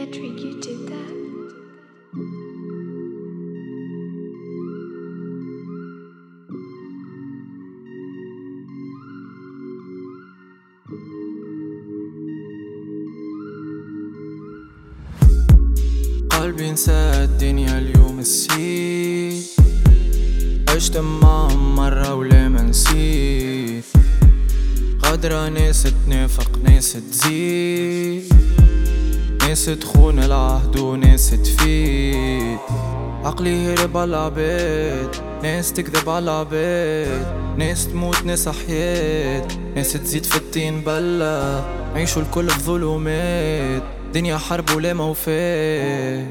Patrick, you did that? قلبي نسى الدنيا اليوم نسيت، عشت معهم مرة ولا ما نسيت. غدرة ناس تنافق ناس تزيد، ناس تخون العهد وناس تفيد. عقلي هرب على العباد، ناس تكذب على العباد، ناس تموت ناس حياة، ناس تزيد في الطين بلة. عيشوا الكل في ظلمات، دنيا حرب ولا موفات.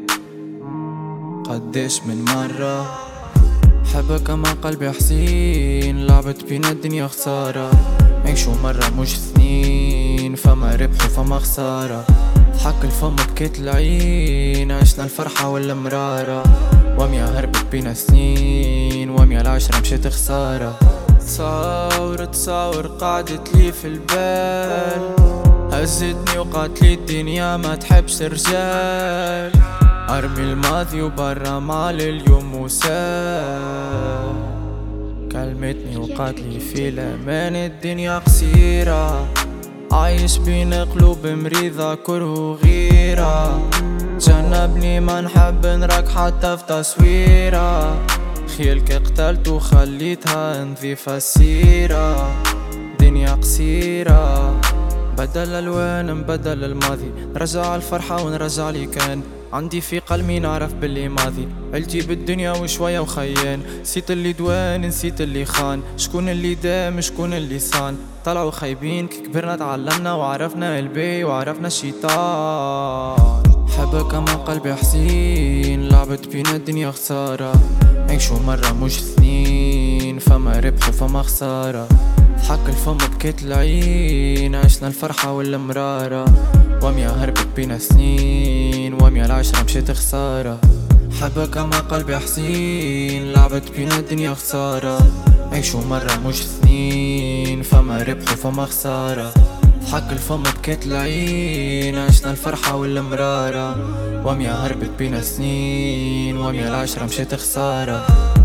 قداش من مرة حبك اما قلبي حزين، لعبت بينا الدنيا خسارة. عيشوا مرة مش اثنين، فما ربح وفما خسارة. ضحك الفم بكيت العين، عشنا الفرحة ولا مرارة. وميا هربت بينا سنين، وميا العشرة مشيت خسارة. تصاور قعدت لي في البال، هزتني وقالت لي الدنيا ما تحبش رجال. ارمي الماضي وبرا مال اليوم وسال. كلمتني وقالت لي في الامان الدنيا قصيرة، عايش بين قلوب مريضة كره وغيرة. جنبني ما نحب نراك حتى في تصويرة، خيالك قتلت وخليتها نظيفة السيرة. دنيا قصيرة، بدل الوان نبدل الماضي، نرجع الفرحة ونرجع لي كان. عندي في قلبي نعرف باللي ماضي، عيلتي بالدنيا وشوية وخيان. نسيت اللي دوان نسيت اللي خان، شكون اللي دام شكون اللي صان. طلعوا خايبين كي كبرنا تعلمنا، وعرفنا البي وعرفنا الشيطان. حبك اما قلبي حزين، لعبت بينا الدنيا خسارة. عيشوا مرة مش اثنين، فما ربح وفما خسارة. ضحك الفم بكيت العين، عشنا الفرحة ولا مرارة. وميا هربت بينا سنين، وميا العشرة مشيت خسارة. حبك اما قلبي حزين، لعبت بينا الدنيا خسارة. عيشوا مرة مش اثنين، فما ربح وفما خسارة. ضحك الفم بكيت العين، عشنا الفرحة ولا مرارة. وميا هربت بينا سنين، وميا العشرة مشيت خسارة.